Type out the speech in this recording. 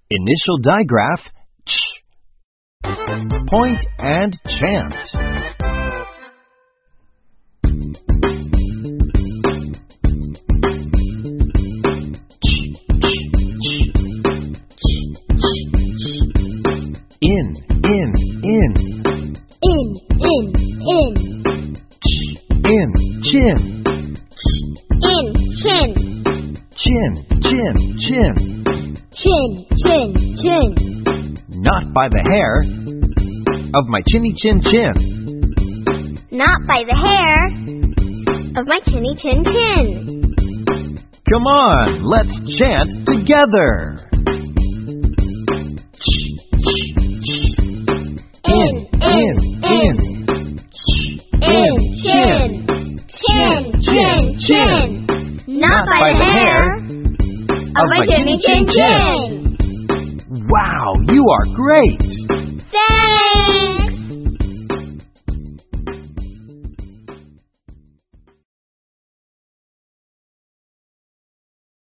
Initial digraph, ch. Point and chant. In. In. In, chin. In, chin. Chin. Chin. Not by the hair of my chinny chin chin. Not by the hair of my chinny chin chin. Come on, let's chant together. In. Chin. Not by the hair of my chinny chin chin. Wow, you are great! Thanks!